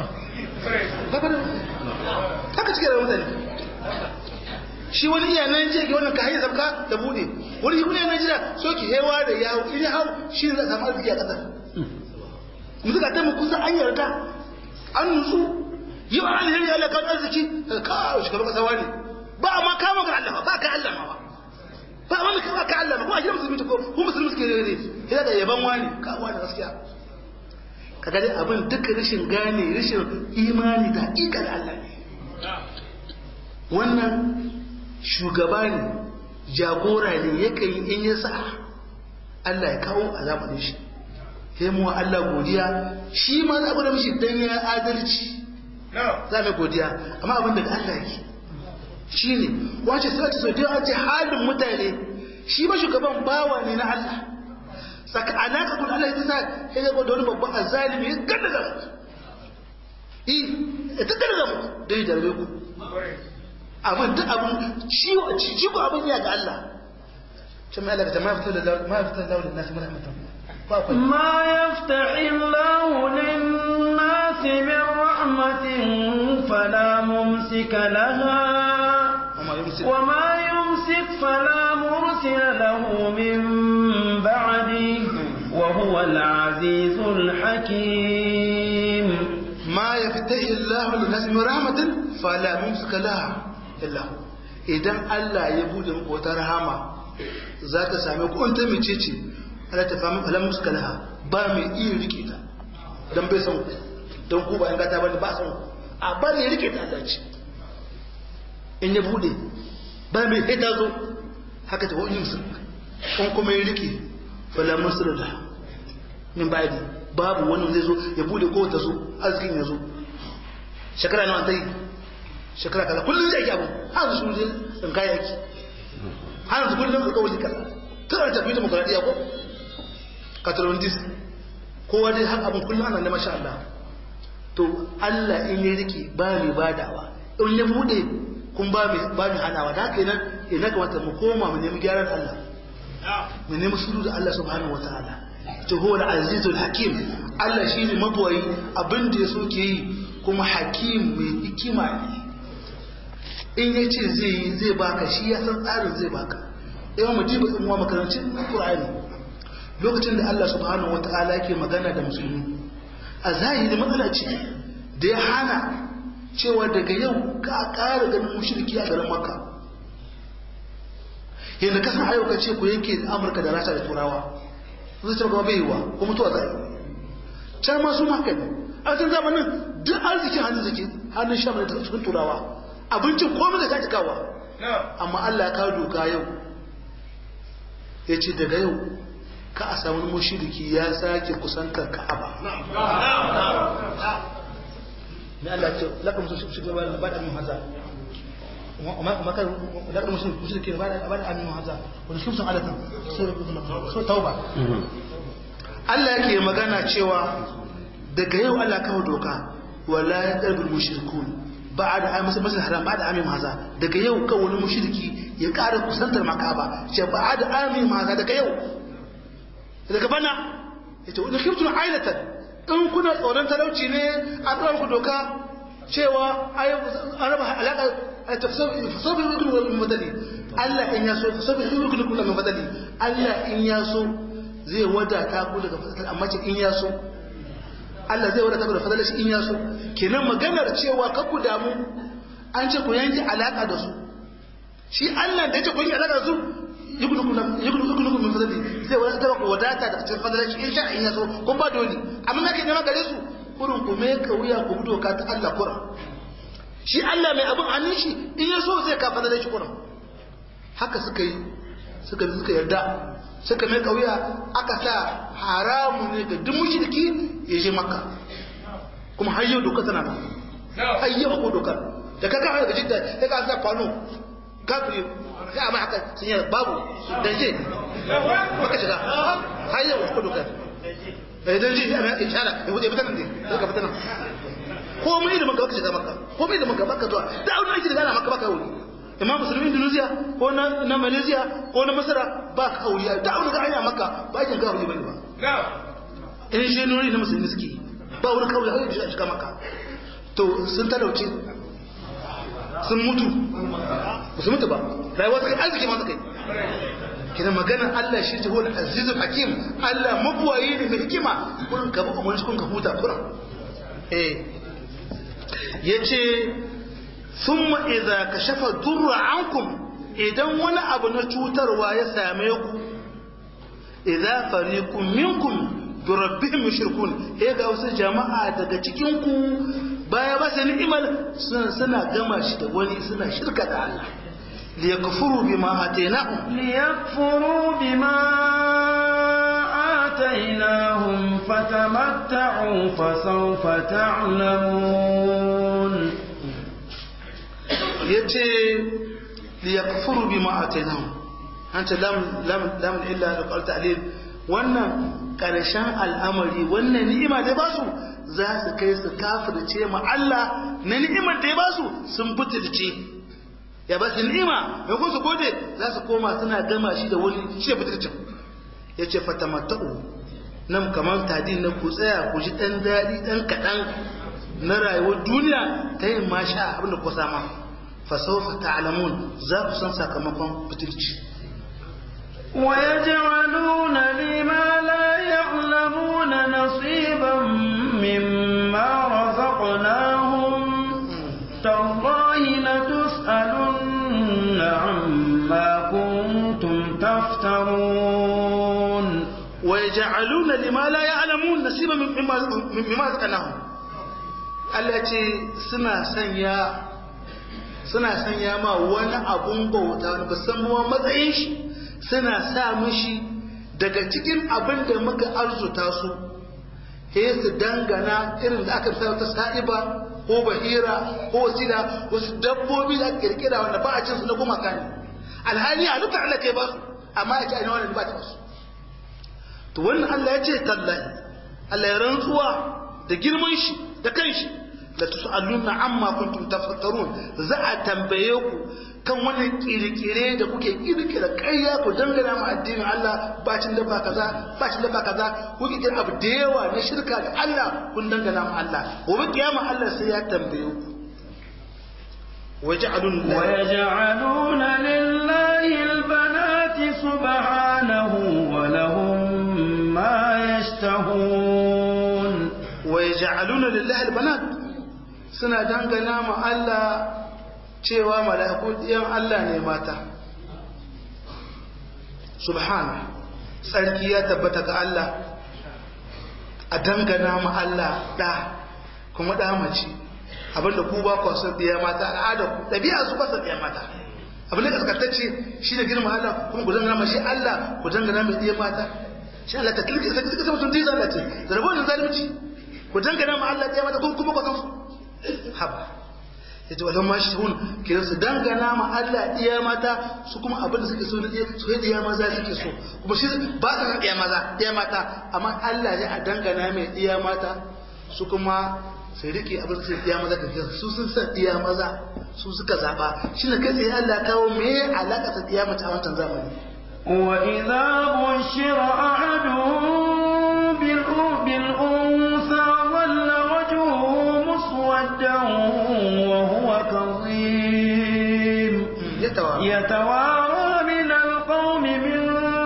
S3: haka cike da mutane shi wani iya nan je ke wannan kayan sabka da buɗe wani kuma yana jira soke hewa da yawo in ya hau shi za a samu arziki a ƙasar mutu ka taimaka kusa an yarda an nutsu yi wa alheri Allah kan arziki kawo shugaban kasa wani ba a ma kama ga Allah ba ka Allah ma ba ba a ma kama ka Allah ma kuma a gina musulmi ko ko musulmi suke rere yana da yaban wani ka wani gaskiya ka gani abin duka rashin gane rashin imani da hakikar Allah ne wannan shugaba ne jagora ne yakan yi in ya sa Allah ya kawo a zamanin shi sai mu Allah godiya shi ma za ku da mishi dan ya adalci za mu godiya amma abin da Allah yake shine wace sai ta so da ce halin mutane shi ba shugaban bawa ne na Allah saka alaka kun Allah ya sa sai ga wani babban azalimi ya ganda da mu eh ta ganda da mu dai da ku abin da abin ciwo ci ko abin ya ga Allah kuma Allah ta ma fitar da ma fitar da nasu rahmatan
S1: ما يفتح الله للناس من رحمة فلا ممسك لها وما يمسك فلا مرسل له من بعده وهو العزيز الحكيم
S3: ما يفتح الله للناس من رحمة فلا ممسك لها إلا هو إذن الله يبود وترحمة ذات سامي كنت ميتيتي ala ta famu alam muskalaha ba mai iya rike ta dan bai san dan ku ba an gata bane ba san a ba ne rike ta Allah ce in ya bude ba mai sai ta zo haka ta wani musu in kuma ya rike fala masrada min ba'di babu wani zai zo ya bude ko ta zo arzikin ya zo shekara nawa ta yi shekara kaza kullum zai yake abu har su je in kai yaki har su kullum su kawai kaza tare tafi demokradiya ko katalondis kowa dai har abin kullum ana da masha Allah to Allah in ya rike ba mai badawa in ya bude kun ba mai ba mai hanawa da haka nan ina kamata mu koma mu nemi gyaran Allah mu nemi sulhu da Allah subhanahu wataala to huwa al-azizul hakim Allah shine mabwayi abin da yaso ke yi kuma hakim mai hikima ne in yace zai yi zai baka shi ya san tsarin zai baka yawan mujiba in wa makarancin Qur'ani lokacin da Allah subhanahu wataala yake magana da musulmi a zahiri matsala ce da ya hana cewa daga yau ka ƙara ganin mushriki a garin Makka yadda kasan ayyau ka ce ku yanke Amurka da Rasha da Turawa zai ce gaba bai yiwa ko mutuwa zai can ma su haka ne a cikin zamanin duk arzikin hannun zake hannun Sham da cikin Turawa abincin komai da ta cikawa amma Allah ya kawo doka yau ya ce daga yau ka a samu mushriki ya sake kusantar Ka'aba ne Allah ce lakum shugaba ba da mun haza وما كان لا المسلم مشركين بعد بعد عن هذا ونشوف على سو توبه Allah yake magana cewa daga yau Allah kawo doka wala yaqrabul mushrikun ba'da ayyam masal haram ba'da ayyam haza daga yau kawo wani mushriki ya ƙara kusantar Makaba ce ba'da ayyam haza daga yau daga bana yace wani khiftu ailatan in kuna tsoron talauci ne a tsawon ku doka cewa ayyam araba alaka fasabi yukunu min fadali Allah in yaso fasabi yukunu min fadali Allah in yaso zai wadata ku daga fadali amma ce in yaso Allah zai wadata ku daga fadali in yaso kenan maganar cewa ka ku damu an ce ku yanke alaka da su shi Allah da yake ku yanke alaka da su yukunu yukunu min fadali zai wadata ku wadata daga cikin fadali in sha in yaso kun ba dole amma nake nema gare su kurun ku me ka wuya ku doka ta Allah kuran shi Allah mai abin hannun shi in ya so zai kafa da shi kuna haka suka yi suka suka yarda suka mai kauya aka sa haramu ne ga duk mushriki ya je Makka kuma har yau doka tana nan har yau ko dokar da kaga har jidda sai ka sa kwano kafiri sai amma haka sun yi babu dan je maka shiga har yau ko dokar eh dan je ana ishara ya wuce fitan ne daga fitan ko mai da maka baka shiga Makka ko mai da maka baka zuwa da wani aiki da gana maka baka wuri imam musulmi Indonesia ko na na Malaysia ko na Masar ba ka aure da wani ga anya Makka ba kin ga aure bane ba in je nuri na musulmi suke ba wani kawai har da shiga Makka to sun talauce sun mutu su mutu ba rayuwa sai arziki ma kai kina magana Allah shi ta hola azizul hakim Allah mabuwayi ne mai hikima kun ka ba mun kun ka huta kuran eh yace thumma idza kashafa durra ankum idan wani abu na cutarwa ya same ku idza fariqun minkum bi rabbihim yushrikun eh ga wasu jama'a daga cikin ku baya ba sai ni'imar suna gama shi da wani suna shirka da Allah liyakfuru bima atainahum
S1: liyakfuru bima آتيناهم فتمتعوا فسوف تعلمون
S3: yace liyakfuru bima atainahum anta lam lam lam illa alqal ta'lil wannan karshen al'amari wannan ni'ima da basu za su kai su kafirce ma Allah na ni'imar da ya basu sun fitirce ya ba su ni'ima mai kun su gode za su koma suna gama shi da wani shi fitircin ya ce fatamatta'u nan kamar tadi na ku tsaya ku ji ɗan daɗi ɗan kaɗan na rayuwar duniya ta yin masha abinda ku sama fasaufa ta'alamun za ku san sakamakon fitirci
S1: ويجعلون لما لا يعلمون نصيبا مما رزقناهم تالله لتسألن عما كنتم تفترون
S3: ويجعلون لما لا يعلمون نصيبا مما مما رزقناهم التي سنا سنيا suna sanya ma wani abun bauta wani musamman matsayin shi suna sa mishi daga cikin abin da muka arzuta su he su dangana irin da aka fita ta sa'iba ko bahira ko wasila wasu dabbobi da kirkira wanda ba a cin su na gumaka ne alhali a nuka Allah kai ba su amma ya ce a wannan ba ta su to wannan Allah ya ce tallahi Allah ya rantsuwa da girman shi da kanshi la tusaluna amma kuntum tafakkarun za a tambaye ku kan wannan kirkire da kuke kirkira ƙarya ku dangana ma addinin Allah bacin da ba kaza bacin da ba kaza kuke kira abu da yawa na shirka da Allah kun dangana ma Allah gobe kiyama Allah sai ya tambaye ku waja'alun
S1: waja'aluna lillahi albanati subhanahu wa lahum ma yashtahun
S3: waja'aluna lillahi albanat suna dangana ma Allah cewa mala'iku ɗiyan Allah ne mata subhana tsarki ya tabbata ga Allah a dangana ma Allah ɗa kuma ɗa mace abinda ku ba ku san ɗiya mata al'ada ku ɗabi'a su ba san ɗiya mata abinda kaskantacce shi da girma Allah kuma ku dangana ma shi Allah ku dangana mai ɗiya mata shi Allah ta kirki sai kisa mutum diza Allah ce zarbo ne zalunci ku dangana ma Allah ɗiya mata kuma ba san su haba yace wajen ma shi hun kiran su dangana ma Allah iya mata su kuma abin da suke so ne su yi iya maza suke so kuma shi ba su iya maza iya mata amma Allah ya a dangana mai iya mata su kuma sai rike abin da suke iya maza da su sun san iya maza su suka zaba shine kai sai Allah ya kawo me alaka ta iya mata a wannan zamani
S1: wa idza bushira ahaduhum bil bil unsa walla wajhuhu muswaddan كظيم يتوارى من القوم من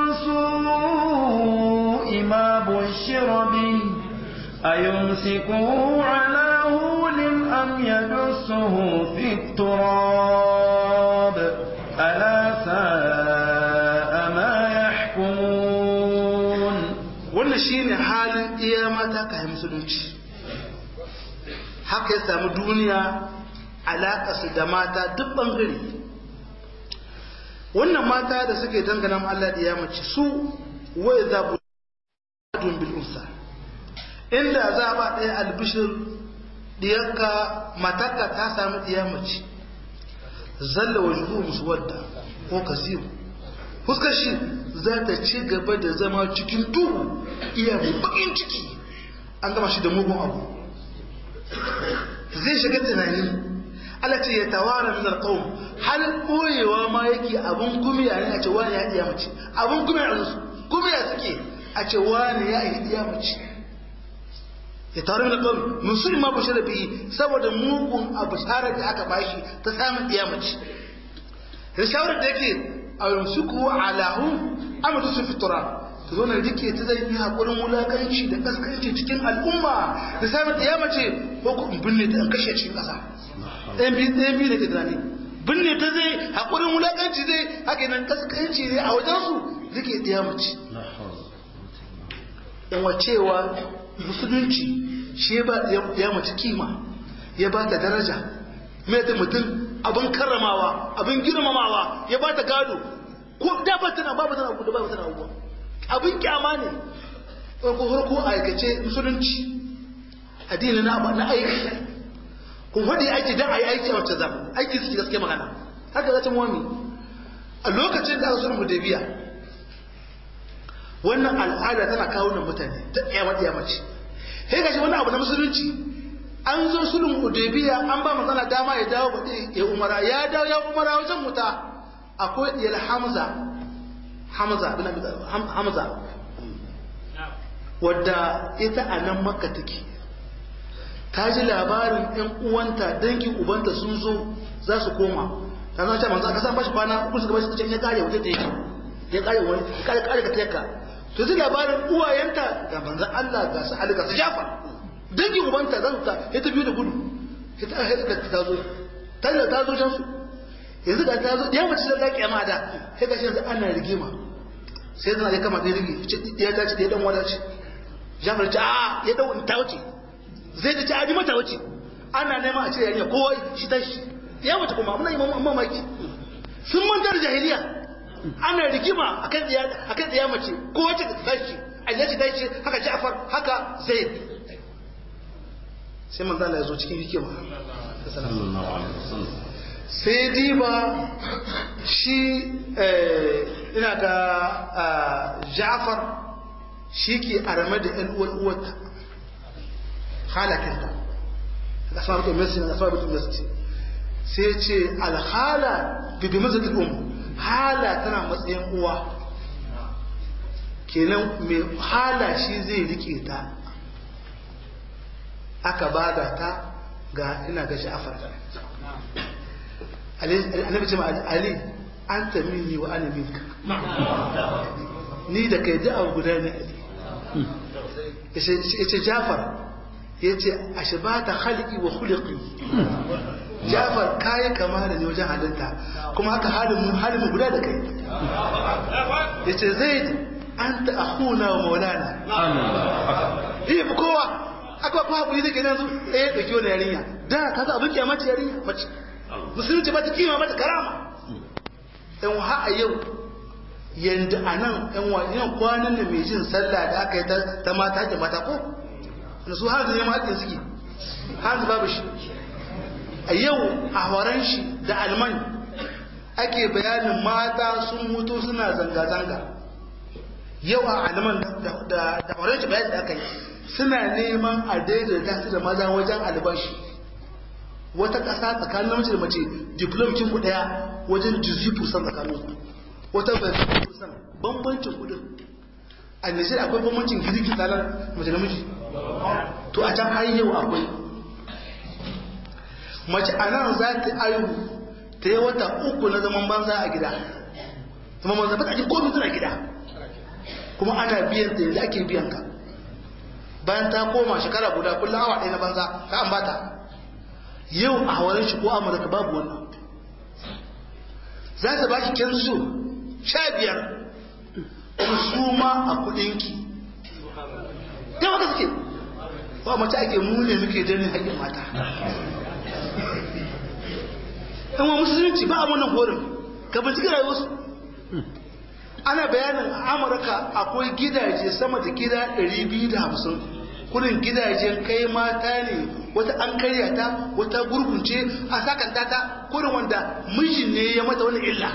S1: سوء ما بشر به أيمسكه على هول أم يدسه في التراب ألا ساء ما يحكمون
S3: wannan shine halin iyamata kai musulunci haka ya samu duniya alaƙarsu da mata duk ɓangare wannan mata da suke dangana ma Allah da ya mace su wai za bu adun bil unsa inda za ba ɗaya albishir diyarka matarka ta samu diya mace zalla wajhu muswadda ko kasiru fuskar shi za ta ci gaba da zama cikin duhu iya bakin ciki an gama shi da mugun abu zai shiga tunani Allah ce ya tawara min alqawm hal boyewa ma yake abun kumiya ne a ce wani ya iya mace abun kumiya ne su kumiya suke a ce wani ya iya mace ya tawara min alqawm musulmi ma bashara bi saboda mugun abu shara da aka bashi ta samu iya mace da shawarar da yake a yumsuku alahu amadu su fitura ta zo na rike ta zai yi haƙurin wulakanci da kaskanci cikin al'umma da samun iya mace ko ku binne ta an kashe cikin ƙasa ɗayan biyu ɗayan biyu da ke tunani binne ta zai haƙurin wulaƙanci zai haka nan kaskanci ne a wajensu zai ɗaya mace yan wacewa musulunci shi ya ba ɗaya mace kima ya ba ta daraja mai ta mutum abin karramawa abin girmamawa ya ba ta gado ko da ba tana ba tana abu da ba tana abubuwa abin kyama ne ko harko aikace musulunci addini na aiki kun faɗi aiki don a yi aiki a wacce zama aiki suke gaske magana haka za ta muwami a lokacin da aka sulhun hudaybiya wannan al'ada tana kawo nan mutane ta ƙyamar ƙyamace sai gashi wani abu na musulunci an zo sulhun hudaybiya an ba matsala dama ya dawo baɗi ya umara ya dawo ya umara wajen muta akwai ɗiyar hamza hamza hamza wadda ita a nan makka take ta ji labarin ɗan uwanta dangin ubanta sun zo za su koma ta zama cewa manzo aka san bashi kwana uku suka bashi cikin ya kare wuce ta yake ya kare wani kare kare ka tayaka to ji labarin uwayenta ga manzo Allah ga su Ali ga su Jafar dangin ubanta za su ta ya ta biyu da gudu ya ta haɗa ta zo ta da ta zo can su yanzu da ta zo ya mace da zaki amma da sai ka yanzu ana rigima sai tana ya kama ta rigi ya ta ce ya dan wada ce Jafar ce a ya dau ta wuce zai ta ci aji mata wuce ana nema a ce yarinya kowa shi ta shi ya mace kuma muna yi mamaki sun manta da jahiliya ana rigima akan diya akan diya mace ko wace ta tashi Allah ce tashi haka Ja'far haka Zaid sai manzo Allah ya zo cikin hikima sallallahu alaihi wasallam sai diba shi ina ga Ja'far shi ke arame da ɗan uwan uwarta halakinta asma bitu masjid asma bitu masjid sai ce alhala bi masjid um hala tana matsayin uwa kenan mai hala shi zai rike ta aka bada ta ga ina ga Ja'far annabi ce ma Ali anta minni wa ana minka ni da kai da abu guda ne Ali yace Ja'far yace ashbata khalqi wa khuluqi Ja'far kai kama da ni wajen halitta kuma haka halin mu halin mu guda da kai yace Zaid anta akhuna wa maulana eh kowa aka fa hakuri da kenan su eh da kiyo yarinya da kaga abin kiyama ce yarinya mace musulunci ba ta kima ba ta karama ɗan ha a yau yanda a nan ɗan wajen kwanan da mai jin sallah da aka yi ta mata da mata ko da su hanzu ne mahaƙin suke hanzu babu shi a yau a horon shi da alman ake bayanin mata sun mutu suna zanga-zanga yau a alman da horon shi bayan da aka yi suna neman a daidaita su da maza wajen albashi wata ƙasa tsakanin namiji da mace diplomkin ku ɗaya wajen jizifu san tsakanin ku wata bai kusan bambancin kudin a nijar akwai bambancin girki tsanar mace da namiji to a can har yau akwai mace a nan za ta ayu ta yi wata uku na zaman banza a gida zama banza ba ta ji komi tana gida kuma ana biyan ta yanzu ake biyan ka bayan ta koma shekara guda kullum awa ɗaya na banza ka an bata yau a hawarin shi ko amurka babu wannan za ta ba shi kenzo sha biyar kuma su ma a kudinki yawa ka suke ba mace ake mune muke janin haƙƙin mata yan wa musulunci ba a wannan horin ka bincika rayuwarsu ana bayanin a amurka akwai gidaje sama da gida ɗari biyu da hamsin kudin gidajen kai mata ne wata an karya ta wata gurgunce a sakanta ta kudin wanda mijin ne ya mata wani illa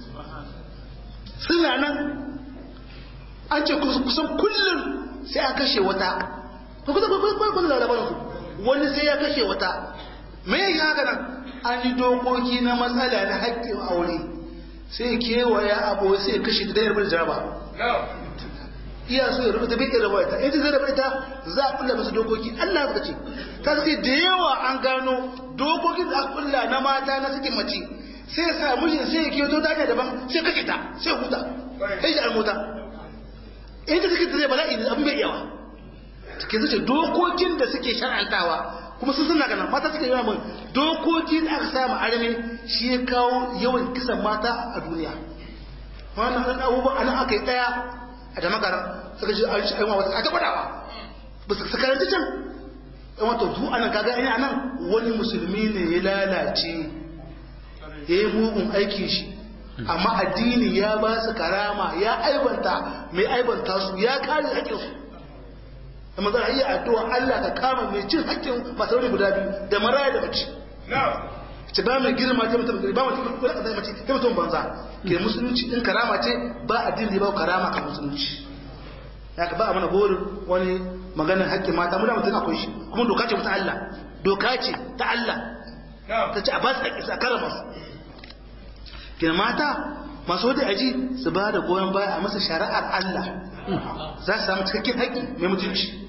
S3: suna nan an ce kusan kullum sai a kashe wata kusan larabar su wani sai ya kashe wata mai yi haka nan an yi dokoki na matsala na haƙƙin aure sai kewaya abu sai kashe da dayar bar jaraba iya so ya rubuta bai da wayata in zai rubuta ita za a kulla musu dokoki Allah ya ce ta sai da yawa an gano dokokin da aka kulla na mata na sakin mace sai sa mijin sai ya kiyo ta hanya daban sai kashe ta sai huta sai ya almota in ta take zai bala'i abin bai yawa cikin zuciya dokokin da suke shar'antawa kuma sun suna ganin mata suke yawa mun dokoki da aka samu arme shi ya kawo yawan kisan mata a duniya wannan abubuwa anan aka yi daya a da makara suka ji a shi wata a tabbatawa ba su karanci can yan wato su anan kaga ai anan wani musulmi ne ya lalace ya yi mugun aikin shi amma addini ya ba su karama ya aibanta mai aibanta su ya kare haƙƙin su da manzara iya addu'a Allah ka kama mai cin haƙƙin masu rauni guda biyu da maraya da mace ce ba mai girma ta mutum ba mutum ko da mace ta mutum banza ke musulunci in karama ce ba addini ba karama ka musulunci haka ba a mana horin wani maganar haƙƙin mata mu da mutum akwai shi kuma doka ce ta Allah doka ce ta Allah ta ce a ba su haƙƙi a karama su ke mata masu wadda aji su ba da goyon baya a masa shari'ar Allah za su samu cikakken haƙƙi mai mutunci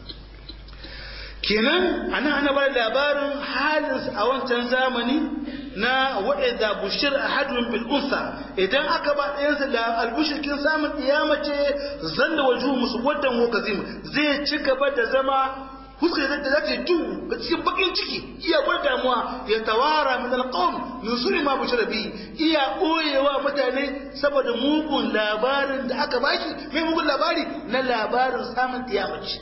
S3: kenan ana ana ba labarin halinsu a wancan zamani na wa'ida bushir ahadun bil unsa idan aka ba ɗayansa da albushirkin samun iyamace zalla waju musu waddan wakazim zai ci gaba da zama huskar da za ta yi duhu ga cikin bakin ciki iya gwada damuwa ya tawara min alqawm min suri ma bushira bi iya koyewa mutane saboda mugun labarin da aka bashi mai mugun labari na labarin samun iyamace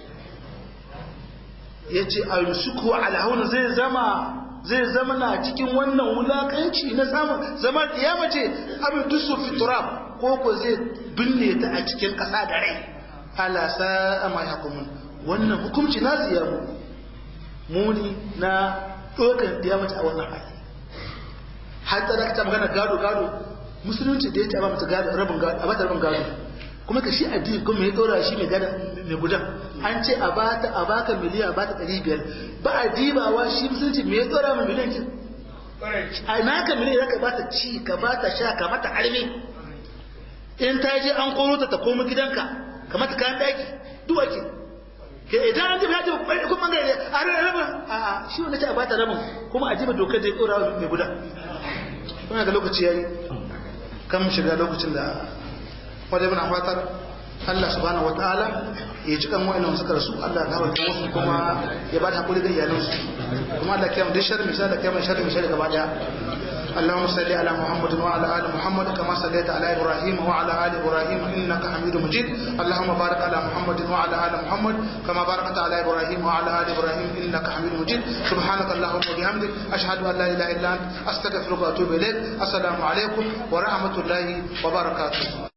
S3: yace ayusuku ala hauna zai zama zai zama na cikin wannan wulakanci na samun zama iyamace abin dusu fi turab ko ko zai binne ta a cikin ƙasa da rai ala sa'a ma yahkumun wannan hukunci na ziyaru muni na dokan da ya mata a wannan hali hatta da ta magana gado gado musulunci da ya ce a ba mata gado rabin gado a bata rabin gado kuma ka shi addini kuma ya dora shi mai gada mai gudan an ce a bata a baka miliyan a bata ɗari biyar ba a dibawa shi musulunci mai ya dora mai miliyan kin a naka miliyan zaka bata ci ka bata sha ka mata arme in ta je an koro ta ta koma gidanka ka mata kayan daki duk ake ke idan an ji ba ta kuma bangare a rabin a a shi wanda ce a bata rabin kuma a jiba dokar da ya dora mai gudan kuma ga lokaci yayi kan mu shiga lokacin da wadda muna fatar Allah subhanahu wataala ya ji kan wa'annan suka rasu Allah ya gafarta musu kuma ya ba da hakuri ga iyalansu kuma Allah ya kiyama duk sharri misali da kiyama sharri misali gaba daya اللهم صل على محمد وعلى ال محمد كما صليت على ابراهيم وعلى ال ابراهيم انك حميد مجيد اللهم بارك على محمد وعلى ال محمد كما باركت على ابراهيم وعلى ال ابراهيم انك حميد مجيد سبحانك اللهم وبحمدك اشهد ان لا اله الا انت استغفرك واتوب اليك السلام عليكم ورحمه الله وبركاته